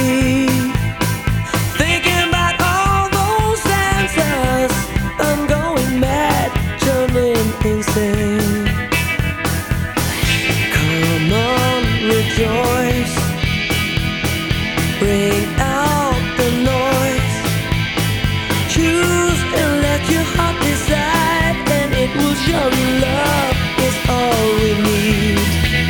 me. Thinking about all those answers, I'm going mad, turning insane. Come on, rejoice, bring out the noise. Choose and let your heart decide, and it will show you love is all we need.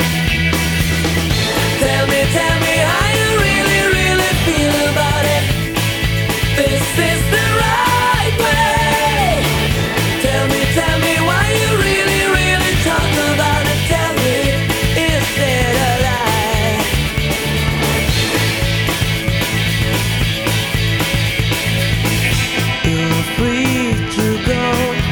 Tell me how you really, really feel about it. This is the right way. Tell me why you really, really talk about it. Tell me, is it a lie? You're free to go.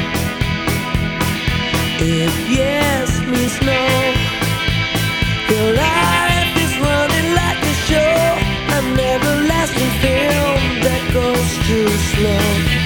If yes means no, your life is running like a show, an everlasting film that goes too slow.